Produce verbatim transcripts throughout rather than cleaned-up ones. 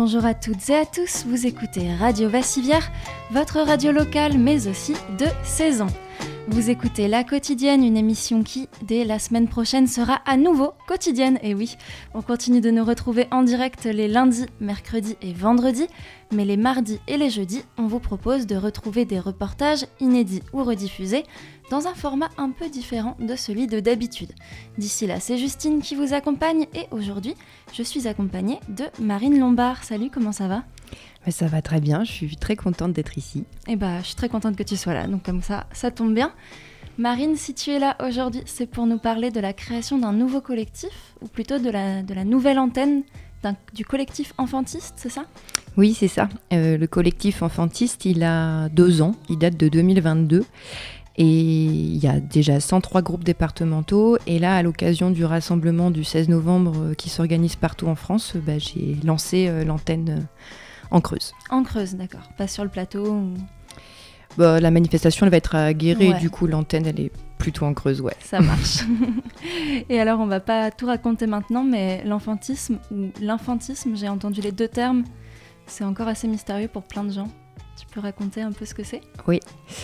bonjour à toutes et à tous, vous écoutez Radio Vassivière, votre radio locale mais aussi de saison. Vous écoutez La Quotidienne, une émission qui, dès la semaine prochaine, sera à nouveau quotidienne. Et oui, on continue de nous retrouver en direct les lundis, mercredis et vendredis, mais les mardis et les jeudis, on vous propose de retrouver des reportages inédits ou rediffusés dans un format un peu différent de celui de d'habitude. D'ici là, c'est Justine qui vous accompagne et aujourd'hui, je suis accompagnée de Marine Lombard. Salut, comment ça va ? Mais ça va très bien, je suis très contente d'être ici. Eh bah, je suis très contente que tu sois là, donc comme ça, ça tombe bien. Marine, si tu es là aujourd'hui, c'est pour nous parler de la création d'un nouveau collectif, ou plutôt de la, de la nouvelle antenne d'un, du collectif Enfantiste, c'est ça ? Oui, c'est ça. Euh, le collectif Enfantiste, il a deux ans, il date de deux mille vingt-deux. Et il y a déjà cent trois groupes départementaux. Et là, à l'occasion du rassemblement du seize novembre euh, qui s'organise partout en France, bah, j'ai lancé euh, l'antenne euh, en Creuse. En Creuse, d'accord. Pas sur le plateau ou... bah, La manifestation, elle va être à Guéret. Ouais. Du coup, l'antenne, elle est plutôt en Creuse, ouais. Ça marche. Et alors, on va pas tout raconter maintenant, mais l'enfantisme ou l'infantisme, j'ai entendu les deux termes, c'est encore assez mystérieux pour plein de gens. Tu peux raconter un peu ce que c'est ? Oui.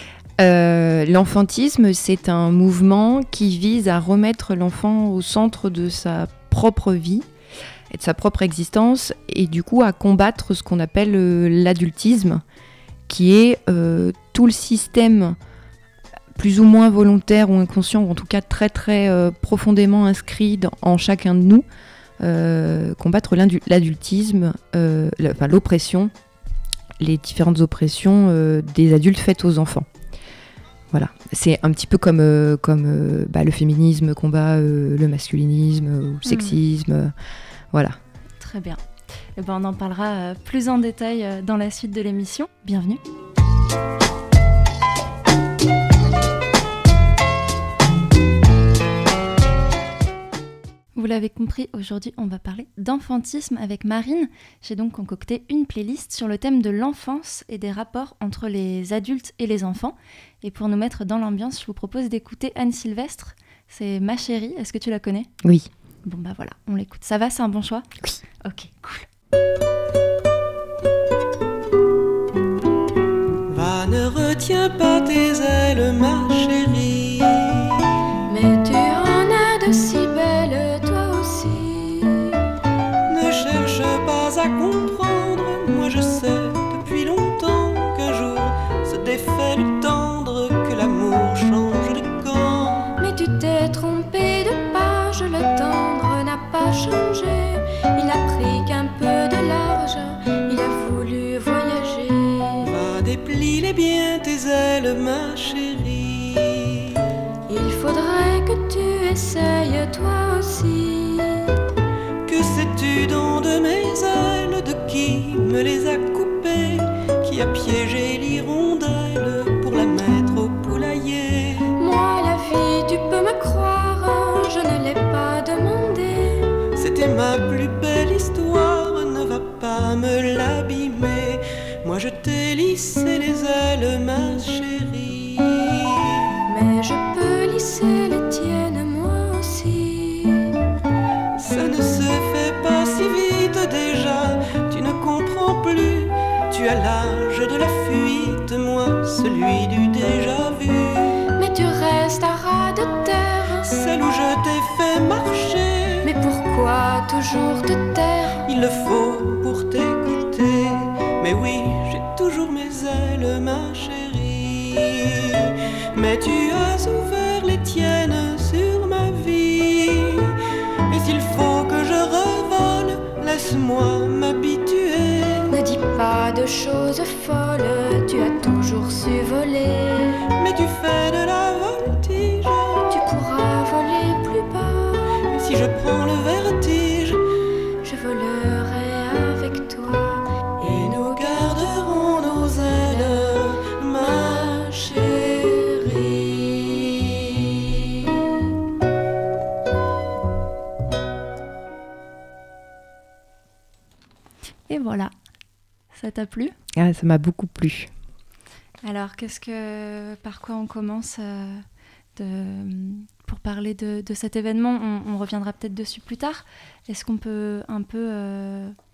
Euh, l'enfantisme, c'est un mouvement qui vise à remettre l'enfant au centre de sa propre vie et de sa propre existence, et du coup à combattre ce qu'on appelle euh, l'adultisme, qui est euh, tout le système plus ou moins volontaire ou inconscient, ou en tout cas très très euh, profondément inscrit dans, en chacun de nous, euh, combattre l'adultisme, euh, enfin, l'oppression, les différentes oppressions euh, des adultes faites aux enfants. Voilà, c'est un petit peu comme, euh, comme euh, bah, le féminisme combat euh, le masculinisme ou le sexisme, mmh. euh, voilà. Très bien. Et ben, on en parlera euh, plus en détail euh, dans la suite de l'émission. Bienvenue. Vous l'avez compris, aujourd'hui on va parler d'enfantisme avec Marine. J'ai donc concocté une playlist sur le thème de l'enfance et des rapports entre les adultes et les enfants. Et pour nous mettre dans l'ambiance, je vous propose d'écouter Anne Sylvestre. C'est Ma chérie, est-ce que tu la connais ? Oui. Bon bah voilà, on l'écoute. Ça va, c'est un bon choix ? Oui. Ok, cool. Va, ne retiens pas tes ailes, ma chérie. Mais tu en as de si belles, toi aussi. Ne cherche pas à comprendre, moi je sais depuis longtemps qu'un jour se défait le tendre, que l'amour change de camp. Mais tu t'es trompé de page, le tendre n'a pas changé. Il a pris qu'un peu de large, il a voulu voyager. Va, déplie-les bien tes ailes, ma chérie. Il faudrait que tu essayes toi aussi. Que sais-tu donc de mes ailes, de qui me les a coupées, qui a piégé l'hirondelle pour la mettre au poulailler? Moi la vie, tu peux me croire, je ne l'ai pas demandé. C'était ma plus belle histoire, ne va pas me l'abîmer. Moi je t'ai lissé les ailes, ma chérie. Mais je peux lisser les tiennes, moi aussi. Ça ne se fait pas si vite déjà, tu ne comprends plus. Tu as l'âge de la fuite, moi celui du déjà vu. Mais tu restes à ras de terre, celle où je t'ai fait marcher. mais pourquoi toujours te taire? Il le faut pour t'écouter. Mais oui, j'ai toujours mes ailes, ma chérie. Mais tu as ouvert les tiennes sur ma vie. Et s'il faut que je revole, laisse-moi m'habituer. Ne dis pas de choses folles, tu as toujours su voler. Mais tu fais de la voltige. Tu pourras voler plus bas. Et si je prends le vertige, Je volerai avec toi. et nous garderons nos ailes, ma chérie. Et voilà, ça t'a plu ? Ah, ça m'a beaucoup plu. Alors, qu'est-ce que, par quoi on commence euh, de, pour parler de, de cet événement ? on, on reviendra peut-être dessus plus tard. Est-ce qu'on peut un peu, euh,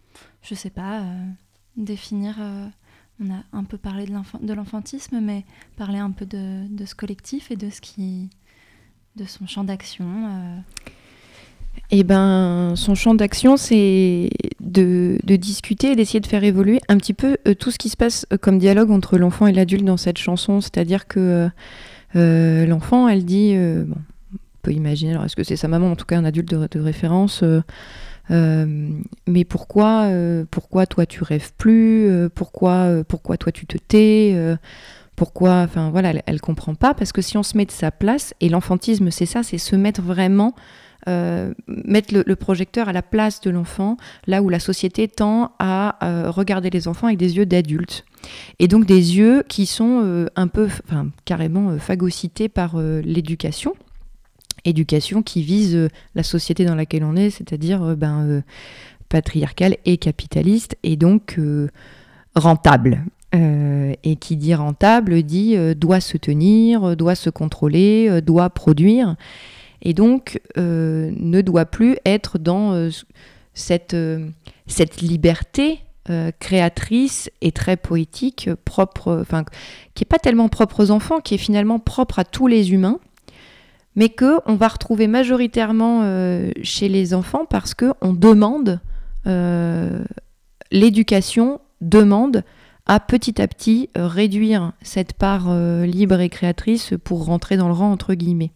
je sais pas, euh, définir... Euh, on a un peu parlé de, l'enfant, de l'enfantisme, mais parler un peu de, de ce collectif et de, ce qui, de son champ d'action. Euh. Eh ben, son champ d'action, c'est de, de discuter et d'essayer de faire évoluer un petit peu euh, tout ce qui se passe euh, comme dialogue entre l'enfant et l'adulte dans cette chanson. C'est-à-dire que euh, l'enfant, elle dit... Euh, bon, on peut imaginer, alors est-ce que c'est sa maman, en tout cas un adulte de, de référence euh, Euh, mais pourquoi, euh, pourquoi toi tu rêves plus euh, pourquoi, euh, pourquoi toi tu te tais euh, pourquoi, enfin voilà, elle, elle comprend pas, parce que si on se met de sa place, et l'enfantisme c'est ça, c'est se mettre vraiment, euh, mettre le, le projecteur à la place de l'enfant, là où la société tend à euh, regarder les enfants avec des yeux d'adultes, et donc des yeux qui sont euh, un peu, enfin carrément euh, phagocytés par euh, l'éducation. Éducation qui vise euh, la société dans laquelle on est, c'est-à-dire euh, ben, euh, patriarcale et capitaliste, et donc euh, rentable. Euh, et qui dit rentable dit euh, doit se tenir, doit se contrôler, euh, doit produire, et donc euh, ne doit plus être dans euh, cette, euh, cette liberté euh, créatrice et très poétique, propre, enfin, qui n'est pas tellement propre aux enfants, qui est finalement propre à tous les humains, mais qu'on va retrouver majoritairement euh, chez les enfants parce qu'on demande, euh, l'éducation demande à petit à petit euh, réduire cette part euh, libre et créatrice pour rentrer dans le rang entre guillemets.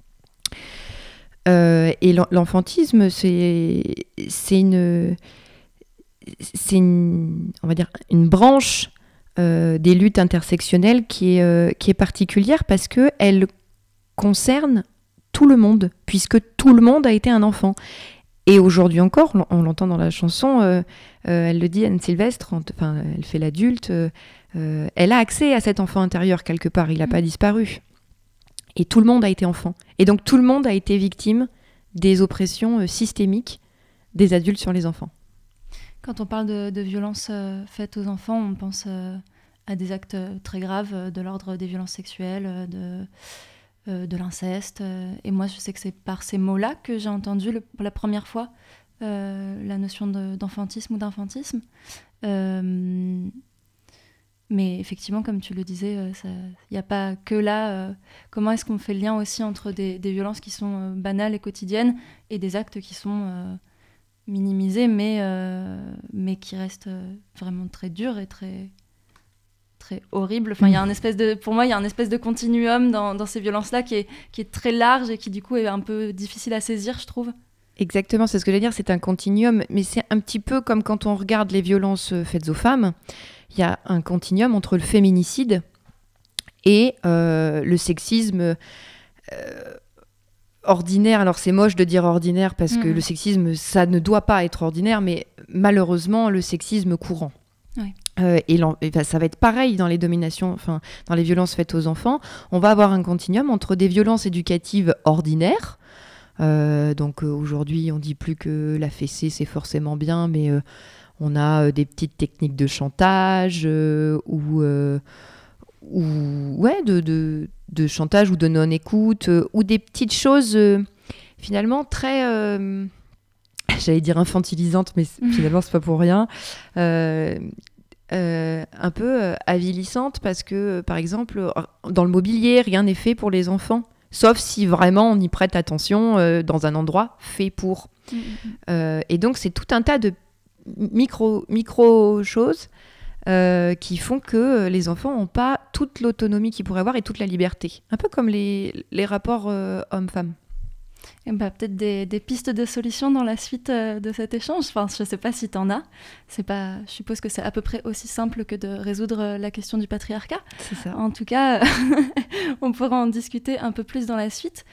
Euh, et l'enfantisme, c'est, c'est, une, c'est une, on va dire, une branche euh, des luttes intersectionnelles qui est, euh, qui est particulière parce qu'elle concerne tout le monde, puisque tout le monde a été un enfant. Et aujourd'hui encore, on l'entend dans la chanson, euh, euh, elle le dit, Anne Sylvestre, enfin, elle fait l'adulte, euh, euh, elle a accès à cet enfant intérieur quelque part, il n'a mmh. pas disparu. Et tout le monde a été enfant. Et donc tout le monde a été victime des oppressions euh, systémiques des adultes sur les enfants. Quand on parle de, de violences euh, faites aux enfants, on pense euh, à des actes très graves euh, de l'ordre des violences sexuelles, euh, de... Euh, de l'inceste. Euh, et moi, je sais que c'est par ces mots-là que j'ai entendu le, pour la première fois euh, la notion de, d'enfantisme ou d'infantisme. Euh, mais effectivement, comme tu le disais, il euh, n'y a pas que là. Euh, comment est-ce qu'on fait le lien aussi entre des, des violences qui sont euh, banales et quotidiennes et des actes qui sont euh, minimisés, mais, euh, mais qui restent euh, vraiment très durs et très... très horrible. Enfin, il y a un espèce de, pour moi, il y a un espèce de continuum dans, dans ces violences-là qui est, qui est très large et qui, du coup, est un peu difficile à saisir, je trouve. Exactement, c'est ce que j'allais dire, c'est un continuum, mais c'est un petit peu comme quand on regarde les violences faites aux femmes, il y a un continuum entre le féminicide et euh, le sexisme euh, ordinaire. Alors, c'est moche de dire ordinaire parce mmh. que le sexisme, ça ne doit pas être ordinaire, mais malheureusement, le sexisme courant. Oui. Euh, et, et ben, ça va être pareil dans les dominations, enfin dans les violences faites aux enfants. On va avoir un continuum entre des violences éducatives ordinaires. Euh, donc euh, aujourd'hui, on dit plus que la fessée c'est forcément bien, mais euh, on a euh, des petites techniques de chantage euh, ou euh, ou ouais de, de de chantage ou de non-écoute euh, ou des petites choses euh, finalement très euh, j'allais dire infantilisantes, mais finalement c'est pas pour rien. Euh, Euh, un peu euh, avilissante parce que, euh, par exemple, dans le mobilier, rien n'est fait pour les enfants, sauf si vraiment on y prête attention euh, dans un endroit fait pour. Mmh. Euh, et donc, c'est tout un tas de micro, micro choses euh, qui font que les enfants n'ont pas toute l'autonomie qu'ils pourraient avoir et toute la liberté. Un peu comme les, les rapports euh, hommes-femmes. Et bah, peut-être des, des pistes de solutions dans la suite euh, de cet échange. Enfin, je ne sais pas si tu en as. C'est pas, je suppose que c'est à peu près aussi simple que de résoudre la question du patriarcat. C'est ça. En tout cas, on pourra en discuter un peu plus dans la suite.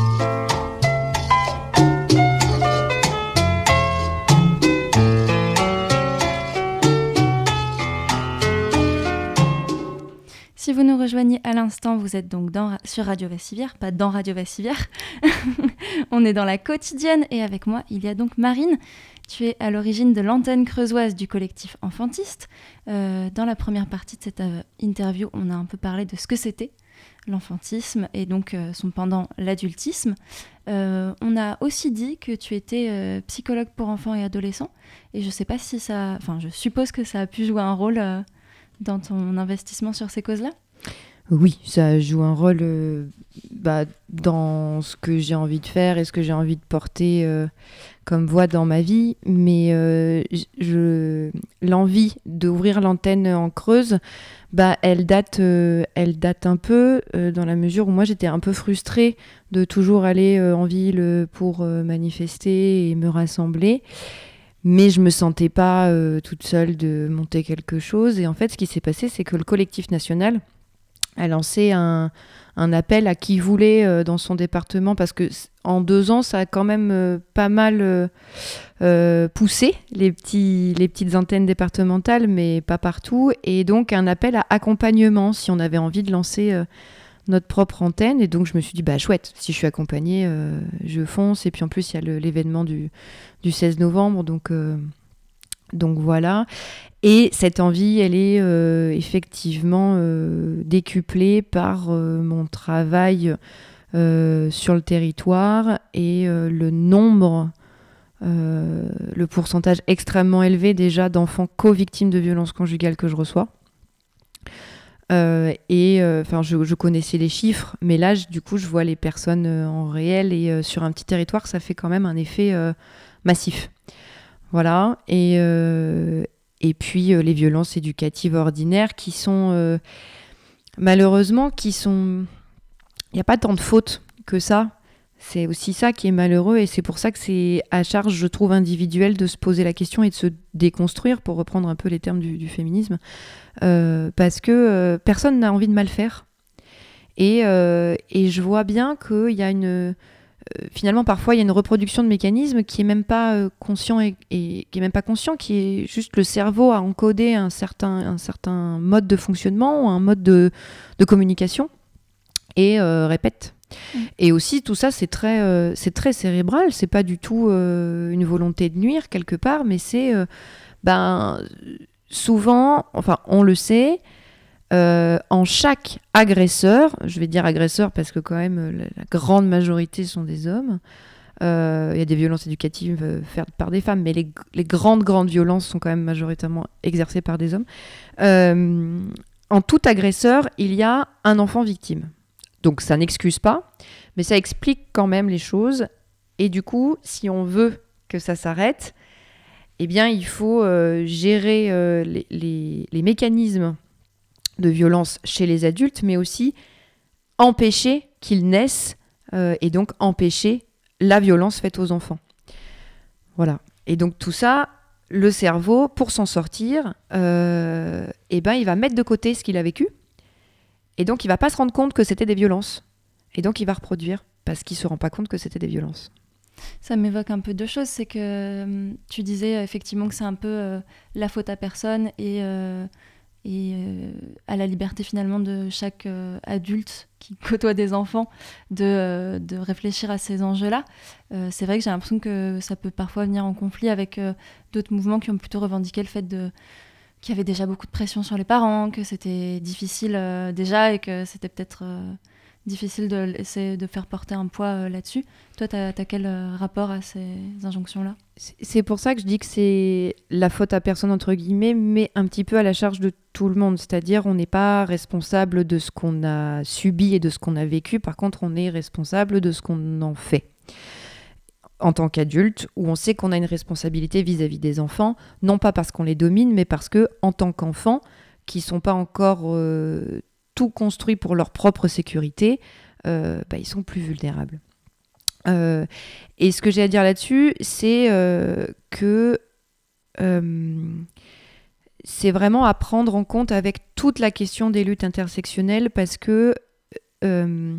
Si vous nous rejoignez à l'instant, vous êtes donc dans, sur Radio Vassivière, pas dans Radio Vassivière. On est dans la quotidienne et avec moi, il y a donc Marine. Tu es à l'origine de l'antenne creusoise du collectif Enfantiste. Euh, dans la première partie de cette euh, interview, on a un peu parlé de ce que c'était l'enfantisme et donc euh, son pendant, l'adultisme. Euh, on a aussi dit que tu étais euh, psychologue pour enfants et adolescents, et je sais pas si ça... Enfin, je suppose que ça a pu jouer un rôle euh, dans ton investissement sur ces causes-là. Oui, ça joue un rôle euh, bah, dans ce que j'ai envie de faire et ce que j'ai envie de porter euh, comme voix dans ma vie. Mais euh, je, l'envie d'ouvrir l'antenne en Creuse, bah, elle, date, euh, elle date un peu euh, dans la mesure où moi j'étais un peu frustrée de toujours aller euh, en ville pour euh, manifester et me rassembler. Mais je me sentais pas euh, toute seule de monter quelque chose. Et en fait, ce qui s'est passé, c'est que le collectif national a lancé un, un appel à qui voulait euh, dans son département, parce que en deux ans, ça a quand même euh, pas mal euh, euh, poussé les, petits, les petites antennes départementales, mais pas partout. Et donc, un appel à accompagnement, si on avait envie de lancer euh, notre propre antenne. Et donc, je me suis dit, bah chouette, si je suis accompagnée, euh, je fonce. Et puis, en plus, il y a le, l'événement du, du seize novembre, donc... Euh, Donc voilà, et cette envie, elle est euh, effectivement euh, décuplée par euh, mon travail euh, sur le territoire et euh, le nombre, euh, le pourcentage extrêmement élevé déjà d'enfants co-victimes de violences conjugales que je reçois. Euh, et enfin, euh, je, je connaissais les chiffres, mais là, je, du coup, je vois les personnes euh, en réel, et euh, sur un petit territoire, ça fait quand même un effet euh, massif. Voilà, et, euh, et puis euh, les violences éducatives ordinaires qui sont, euh, malheureusement, qui sont... Il n'y a pas tant de fautes que ça. C'est aussi ça qui est malheureux, et c'est pour ça que c'est à charge, je trouve, individuelle de se poser la question et de se déconstruire, pour reprendre un peu les termes du, du féminisme, euh, parce que euh, personne n'a envie de mal faire. Et, euh, et je vois bien qu'il y a une... Finalement, parfois, il y a une reproduction de mécanismes qui est même pas euh, conscient et, et qui est même pas conscient, qui est juste le cerveau a encodé un certain, un certain mode de fonctionnement ou un mode de, de communication et euh, répète. Mmh. Et aussi, tout ça, c'est très, euh, c'est très cérébral. C'est pas du tout euh, une volonté de nuire quelque part, mais c'est euh, ben, souvent, enfin, on le sait. Euh, en chaque agresseur, je vais dire agresseur parce que quand même la, la grande majorité sont des hommes, euh, il y a des violences éducatives euh, faites par des femmes, mais les, les grandes grandes violences sont quand même majoritairement exercées par des hommes. Euh, en tout agresseur, il y a un enfant victime. Donc ça n'excuse pas, mais ça explique quand même les choses. Et du coup, si on veut que ça s'arrête, eh bien il faut euh, gérer euh, les, les, les mécanismes de violence chez les adultes, mais aussi empêcher qu'ils naissent euh, et donc empêcher la violence faite aux enfants. Voilà. Et donc tout ça, le cerveau, pour s'en sortir, euh, eh ben, il va mettre de côté ce qu'il a vécu, et donc il va pas se rendre compte que c'était des violences. Et donc il va reproduire, parce qu'il se rend pas compte que c'était des violences. Ça m'évoque un peu deux choses. C'est que euh, tu disais effectivement que c'est un peu euh, la faute à personne, et... Euh, et euh, à la liberté finalement de chaque euh, adulte qui côtoie des enfants de, euh, de réfléchir à ces enjeux-là. Euh, c'est vrai que j'ai l'impression que ça peut parfois venir en conflit avec euh, d'autres mouvements qui ont plutôt revendiqué le fait de, qu'il y avait déjà beaucoup de pression sur les parents, que c'était difficile euh, déjà, et que c'était peut-être euh, difficile de, essayer de faire porter un poids euh, là-dessus. Toi, tu as quel euh, rapport à ces injonctions-là ? C'est pour ça que je dis que c'est la faute à personne, entre guillemets, mais un petit peu à la charge de tout le monde. C'est-à-dire, on n'est pas responsable de ce qu'on a subi et de ce qu'on a vécu. Par contre, on est responsable de ce qu'on en fait. En tant qu'adulte, où on sait qu'on a une responsabilité vis-à-vis des enfants, non pas parce qu'on les domine, mais parce que, en tant qu'enfants, qui ne sont pas encore euh, tout construits pour leur propre sécurité, euh, bah, ils sont plus vulnérables. Euh, et ce que j'ai à dire là-dessus, c'est euh, que euh, c'est vraiment à prendre en compte avec toute la question des luttes intersectionnelles, parce que euh,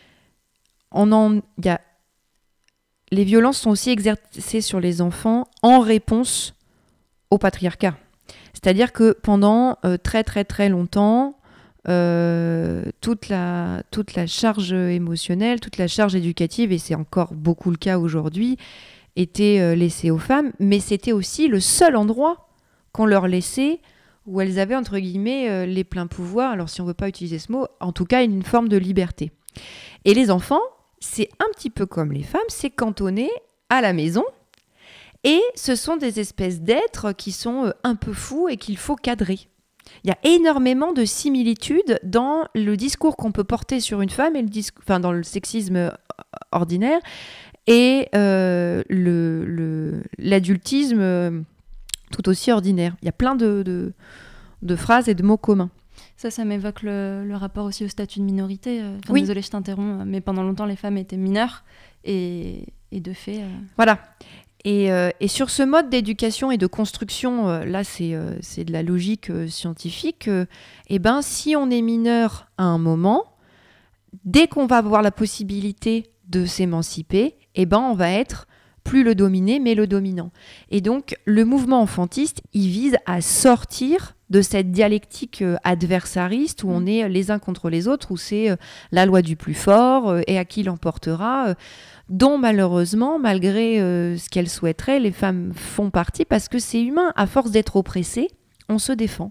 on en, y a, les violences sont aussi exercées sur les enfants en réponse au patriarcat. C'est-à-dire que pendant euh, très très très longtemps, Euh, toute la, toute la charge émotionnelle, toute la charge éducative, et c'est encore beaucoup le cas aujourd'hui, était euh, laissée aux femmes, mais c'était aussi le seul endroit qu'on leur laissait où elles avaient, entre guillemets, euh, les pleins pouvoirs. Alors, si on ne veut pas utiliser ce mot, en tout cas, une forme de liberté. Et les enfants, c'est un petit peu comme les femmes, c'est cantonné à la maison. Et ce sont des espèces d'êtres qui sont euh, un peu fous et qu'il faut cadrer. Il y a énormément de similitudes dans le discours qu'on peut porter sur une femme, et le discours, enfin, dans le sexisme ordinaire, et euh, le, le, l'adultisme euh, tout aussi ordinaire. Il y a plein de, de, de phrases et de mots communs. Ça, ça m'évoque le, le rapport aussi au statut de minorité. Enfin, oui. Désolée, je t'interromps, mais pendant longtemps, les femmes étaient mineures, et, et de fait... Euh... Voilà. Et, euh, et sur ce mode d'éducation et de construction, euh, là c'est, euh, c'est de la logique euh, scientifique, euh, et ben, si on est mineur à un moment, dès qu'on va avoir la possibilité de s'émanciper, et ben, on va être plus le dominé, mais le dominant. Et donc, le mouvement enfantiste, il vise à sortir de cette dialectique euh, adversariste où on est les uns contre les autres, où c'est euh, la loi du plus fort euh, et à qui l'emportera, euh, dont malheureusement, malgré euh, ce qu'elles souhaiteraient, les femmes font partie parce que c'est humain. À force d'être oppressées, on se défend.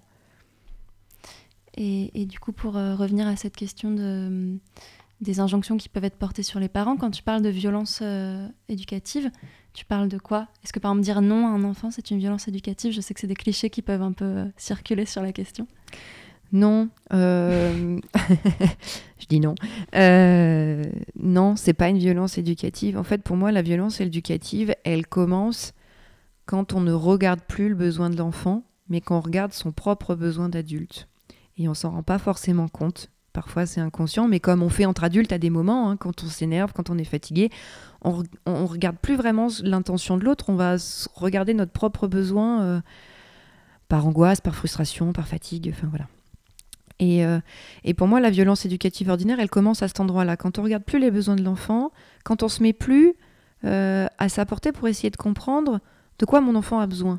Et, et du coup, pour euh, revenir à cette question de, des injonctions qui peuvent être portées sur les parents, quand tu parles de violence euh, éducative, tu parles de quoi ? Est-ce que par exemple dire non à un enfant, c'est une violence éducative ? Je sais que c'est des clichés qui peuvent un peu euh, circuler sur la question. Non, euh... je dis non. Euh... Non, c'est pas une violence éducative. En fait, pour moi, la violence éducative, elle commence quand on ne regarde plus le besoin de l'enfant, mais qu'on regarde son propre besoin d'adulte. Et on s'en rend pas forcément compte. Parfois, c'est inconscient, mais comme on fait entre adultes à des moments, hein, quand on s'énerve, quand on est fatigué, on, re- on regarde plus vraiment l'intention de l'autre, on va s- regarder notre propre besoin euh, par angoisse, par frustration, par fatigue, enfin voilà. Et, euh, et pour moi, la violence éducative ordinaire, elle commence à cet endroit-là. Quand on regarde plus les besoins de l'enfant, quand on se met plus euh, à sa portée pour essayer de comprendre de quoi mon enfant a besoin.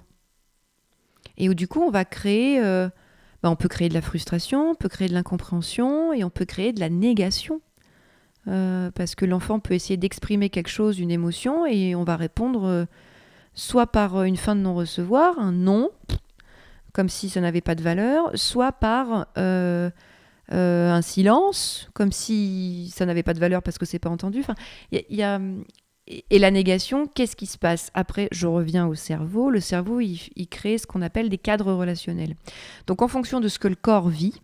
Et où du coup, on va créer... Euh, bah, on peut créer de la frustration, on peut créer de l'incompréhension et on peut créer de la négation. Euh, parce que l'enfant peut essayer d'exprimer quelque chose, une émotion, et on va répondre euh, soit par une fin de non-recevoir, un non, comme si ça n'avait pas de valeur, soit par euh, euh, un silence, comme si ça n'avait pas de valeur parce que c'est pas entendu. Enfin, y, y a, et la négation, qu'est-ce qui se passe ? Après, je reviens au cerveau. Le cerveau, il, il crée ce qu'on appelle des cadres relationnels. Donc, en fonction de ce que le corps vit,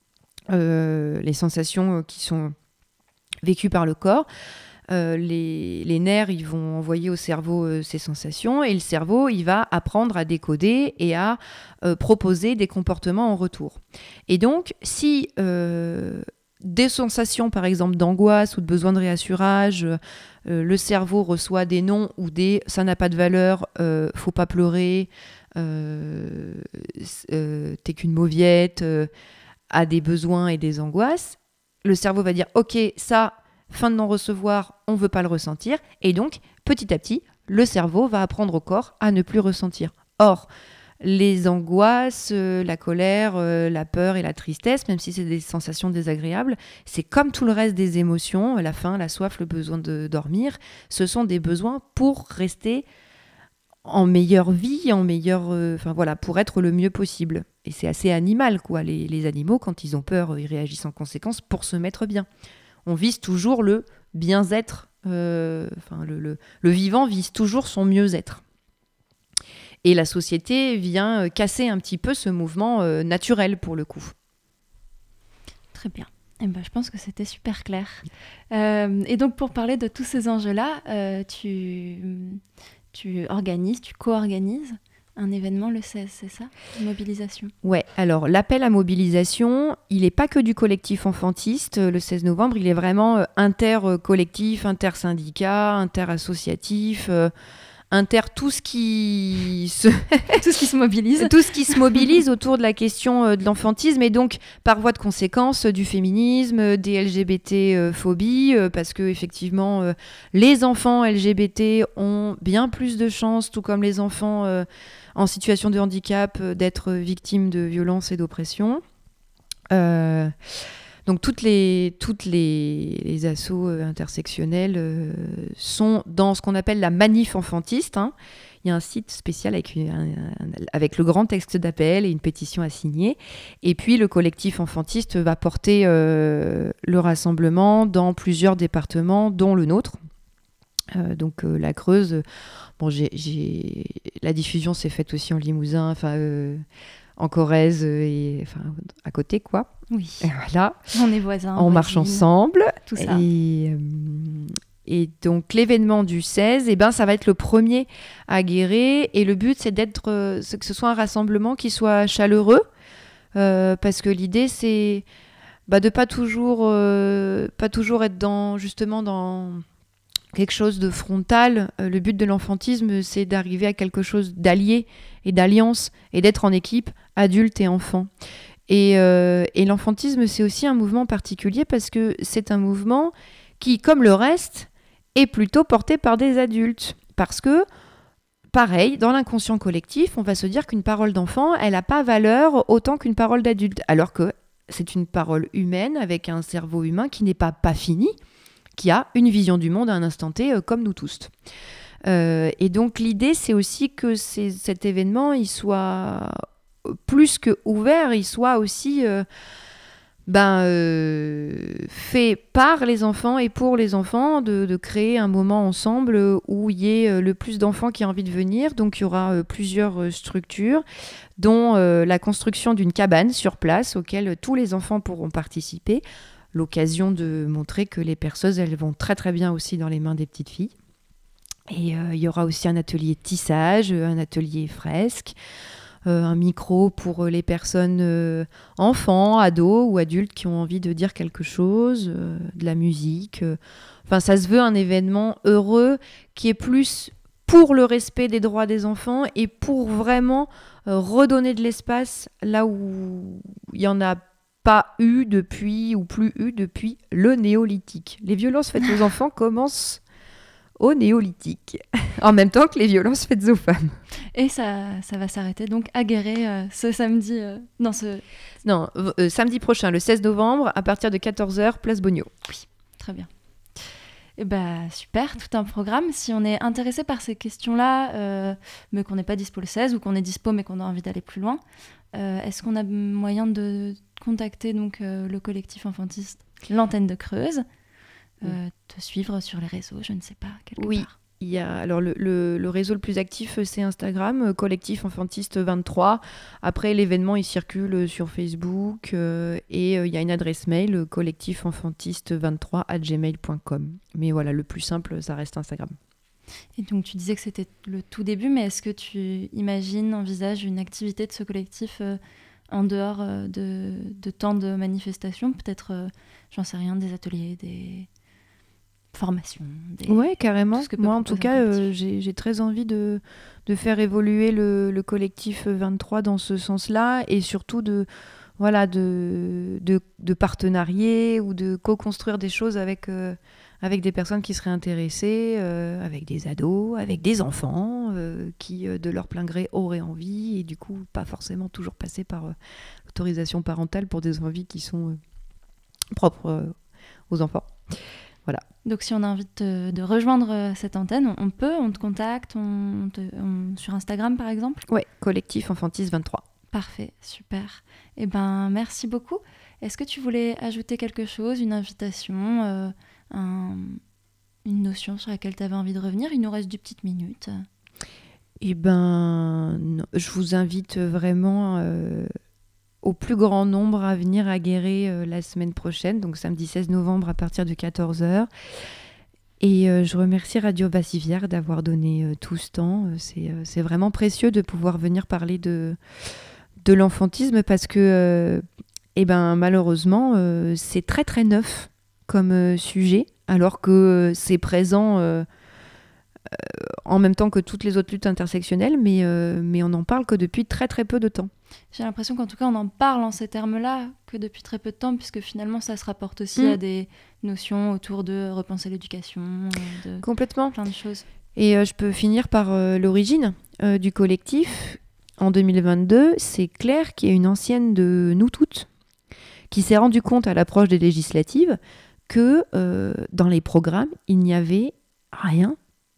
euh, les sensations qui sont vécues par le corps, Euh, les, les nerfs, ils vont envoyer au cerveau euh, ces sensations et le cerveau, il va apprendre à décoder et à euh, proposer des comportements en retour. Et donc, si euh, des sensations, par exemple, d'angoisse ou de besoin de réassurage, euh, le cerveau reçoit des noms ou des « ça n'a pas de valeur, euh, faut pas pleurer, euh, euh, t'es qu'une mauviette euh, », a des besoins et des angoisses, le cerveau va dire « ok, ça… » fin de non-recevoir, on ne veut pas le ressentir. Et donc, petit à petit, le cerveau va apprendre au corps à ne plus ressentir. Or, les angoisses, euh, la colère, euh, la peur et la tristesse, même si c'est des sensations désagréables, c'est comme tout le reste des émotions, la faim, la soif, le besoin de dormir, ce sont des besoins pour rester en meilleure vie, en meilleure, euh, enfin voilà, pour être le mieux possible. Et c'est assez animal, quoi. Les, les animaux, quand ils ont peur, ils réagissent en conséquence pour se mettre bien. On vise toujours le bien-être, euh, enfin le, le, le vivant vise toujours son mieux-être. Et la société vient casser un petit peu ce mouvement euh, naturel pour le coup. Très bien. Eh ben, je pense que c'était super clair. Euh, et donc pour parler de tous ces enjeux-là, euh, tu, tu organises, tu co-organises un événement le seize, c'est ça ? Une mobilisation. Ouais, alors l'appel à mobilisation, il n'est pas que du collectif enfantiste, le seize novembre, il est vraiment inter-collectif, inter-syndicat, inter-associatif, euh, inter tout ce qui se tout ce qui se mobilise tout ce qui se mobilise autour de la question de l'enfantisme et donc par voie de conséquence du féminisme, des L G B T phobies, parce que effectivement euh, les enfants L G B T ont bien plus de chances, tout comme les enfants euh, en situation de handicap, euh, d'être victimes de violences et d'oppression. Euh, Donc toutes les, toutes les, les assos euh, intersectionnels euh, sont dans ce qu'on appelle la manif enfantiste. Hein. il y a un site spécial avec, une, un, un, avec le grand texte d'appel et une pétition à signer. Et puis, le collectif enfantiste va porter euh, le rassemblement dans plusieurs départements, dont le nôtre. Euh, donc, euh, la Creuse. Bon, j'ai, j'ai... La diffusion s'est faite aussi en Limousin, enfin, euh, en Corrèze, et, enfin, à côté, quoi. Oui. Et voilà. On est voisins. On marche ensemble. Tout ça. Et, euh, et donc, l'événement du seize, eh ben, ça va être le premier à Guéret. Et le but, c'est d'être, euh, c'est que ce soit un rassemblement qui soit chaleureux. Euh, parce que l'idée, c'est bah, de pas toujours, euh, pas toujours être dans, justement dans quelque chose de frontal. Euh, le but de l'enfantisme, c'est d'arriver à quelque chose d'allié et d'alliance et d'être en équipe, adultes et enfants. Et, euh, et l'enfantisme, c'est aussi un mouvement particulier parce que c'est un mouvement qui, comme le reste, est plutôt porté par des adultes. Parce que, pareil, dans l'inconscient collectif, on va se dire qu'une parole d'enfant, elle n'a pas valeur autant qu'une parole d'adulte. Alors que c'est une parole humaine avec un cerveau humain qui n'est pas, pas fini, qui a une vision du monde à un instant T, euh, comme nous tous. Euh, et donc l'idée, c'est aussi que c'est, cet événement, il soit plus que ouvert, il soit aussi euh, ben, euh, fait par les enfants et pour les enfants, de, de créer un moment ensemble où il y ait le plus d'enfants qui aient envie de venir. Donc il y aura euh, plusieurs structures, dont euh, la construction d'une cabane sur place auquel tous les enfants pourront participer. L'occasion de montrer que les perceuses, elles vont très très bien aussi dans les mains des petites filles. Et euh, il y aura aussi un atelier tissage, un atelier fresque, euh, un micro pour les personnes euh, enfants, ados ou adultes qui ont envie de dire quelque chose, euh, de la musique. Euh. Enfin, ça se veut un événement heureux qui est plus pour le respect des droits des enfants et pour vraiment euh, redonner de l'espace là où il y en a pas eu depuis, ou plus eu depuis le néolithique. Les violences faites aux enfants commencent au néolithique, en même temps que les violences faites aux femmes. Et ça, ça va s'arrêter donc à Guéret euh, ce samedi, euh, non, ce... Non, euh, samedi prochain, le seize novembre, à partir de quatorze heures, place Bogno. Oui, très bien. Et bah, super, tout un programme. Si on est intéressé par ces questions-là, euh, mais qu'on n'est pas dispo le seize, ou qu'on est dispo mais qu'on a envie d'aller plus loin, euh, est-ce qu'on a moyen de contacter donc, euh, le collectif enfantiste, l'antenne de Creuse, euh, oui. te suivre sur les réseaux, je ne sais pas, quelque oui. part. Il y a, alors le, le, le réseau le plus actif, c'est Instagram, collectif enfantiste vingt-trois. Après, l'événement, il circule sur Facebook euh, et euh, il y a une adresse mail, collectif enfantiste vingt-trois arobase gmail point com. Mais voilà, le plus simple, ça reste Instagram. Et donc, tu disais que c'était le tout début, mais est-ce que tu imagines, envisages une activité de ce collectif euh, en dehors euh, de, de temps de manifestation ? Peut-être, euh, j'en sais rien, des ateliers, des... formation. Des... Ouais, carrément. Moi, en tout cas, euh, collectif. j'ai, j'ai très envie de, de faire évoluer le, le collectif vingt-trois dans ce sens-là et surtout de, voilà, de, de, de partenarier ou de co-construire des choses avec, euh, avec des personnes qui seraient intéressées, euh, avec des ados, avec des enfants euh, qui, euh, de leur plein gré, auraient envie et du coup, pas forcément toujours passer par euh, autorisation parentale pour des envies qui sont euh, propres euh, aux enfants. Voilà. Donc si on a envie de, te, de rejoindre cette antenne, on peut, on te contacte on te, on, sur Instagram par exemple ? Ouais, collectif enfantiste vingt-trois. Parfait, super. Eh ben, merci beaucoup. Est-ce que tu voulais ajouter quelque chose, une invitation, euh, un, une notion sur laquelle tu avais envie de revenir ? Il nous reste dix petites minutes. Eh ben, non, je vous invite vraiment... Euh... au plus grand nombre à venir à Guéret euh, la semaine prochaine, donc samedi seize novembre à partir de quatorze heures. Et euh, je remercie Radio Bassivière d'avoir donné euh, tout ce temps. Euh, c'est, euh, c'est vraiment précieux de pouvoir venir parler de, de l'enfantisme parce que, euh, eh ben, malheureusement, euh, c'est très très neuf comme euh, sujet, alors que euh, c'est présent... Euh, en même temps que toutes les autres luttes intersectionnelles, mais, euh, mais on n'en parle que depuis très très peu de temps. J'ai l'impression qu'en tout cas on en parle en ces termes-là que depuis très peu de temps, puisque finalement ça se rapporte aussi mmh. à des notions autour de repenser l'éducation, de complètement plein de choses. Et euh, je peux finir par euh, l'origine euh, du collectif. En deux mille vingt-deux, c'est Claire, qui est une ancienne de nous toutes, qui s'est rendue compte à l'approche des législatives que euh, dans les programmes, il n'y avait rien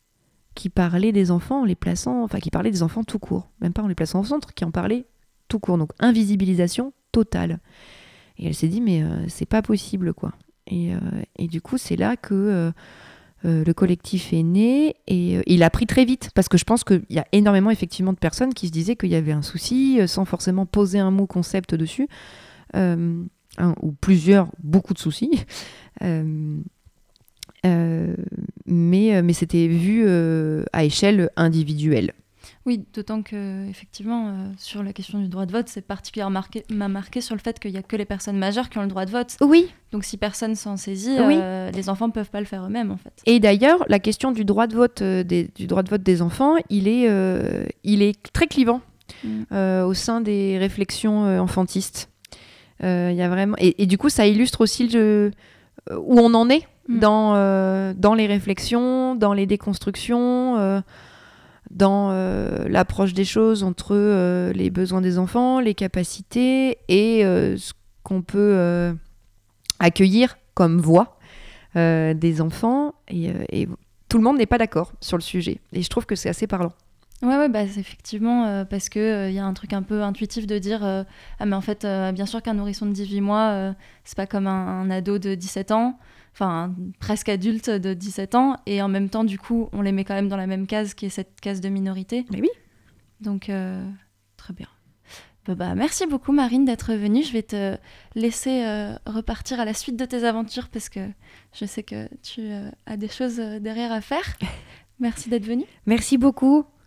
qui parlaient des enfants en les plaçant, enfin qui parlaient des enfants tout court, même pas en les plaçant au centre, qui en parlaient tout court, donc invisibilisation totale. Et elle s'est dit mais euh, c'est pas possible quoi. Et, euh, et du coup c'est là que euh, euh, le collectif est né et euh, il a pris très vite parce que je pense qu'il y a énormément effectivement de personnes qui se disaient qu'il y avait un souci euh, sans forcément poser un mot concept dessus, euh, un, ou plusieurs, beaucoup de soucis. Euh, euh, mais, mais c'était vu euh, à échelle individuelle. Oui, d'autant que effectivement euh, sur la question du droit de vote, c'est particulièrement marqué, m'a marqué sur le fait qu'il n'y a que les personnes majeures qui ont le droit de vote. Oui. Donc si personne s'en saisit, Oui. euh, les enfants ne peuvent pas le faire eux-mêmes en fait. Et d'ailleurs, la question du droit de vote euh, des, du droit de vote des enfants, il est, euh, il est très clivant mm. euh, au sein des réflexions euh, enfantistes. Euh, y a vraiment et, et du coup, ça illustre aussi le, euh, où on en est mm. dans euh, dans les réflexions, dans les déconstructions. Euh, dans euh, l'approche des choses entre euh, les besoins des enfants, les capacités et euh, ce qu'on peut euh, accueillir comme voix euh, des enfants. Et, euh, et tout le monde n'est pas d'accord sur le sujet. Et je trouve que c'est assez parlant. Ouais, ouais, bah, c'est effectivement, euh, parce qu'il euh, y a un truc un peu intuitif de dire euh, ah, mais en fait, euh, bien sûr qu'un nourrisson de dix-huit mois, euh, c'est pas comme un, un ado de dix-sept ans, enfin, presque adulte de dix-sept ans, et en même temps, du coup, on les met quand même dans la même case qui est cette case de minorité. Mais oui. Donc, euh, très bien. Bah, bah, merci beaucoup, Marine, d'être venue. Je vais te laisser euh, repartir à la suite de tes aventures parce que je sais que tu euh, as des choses derrière à faire. Merci d'être venue. Merci beaucoup.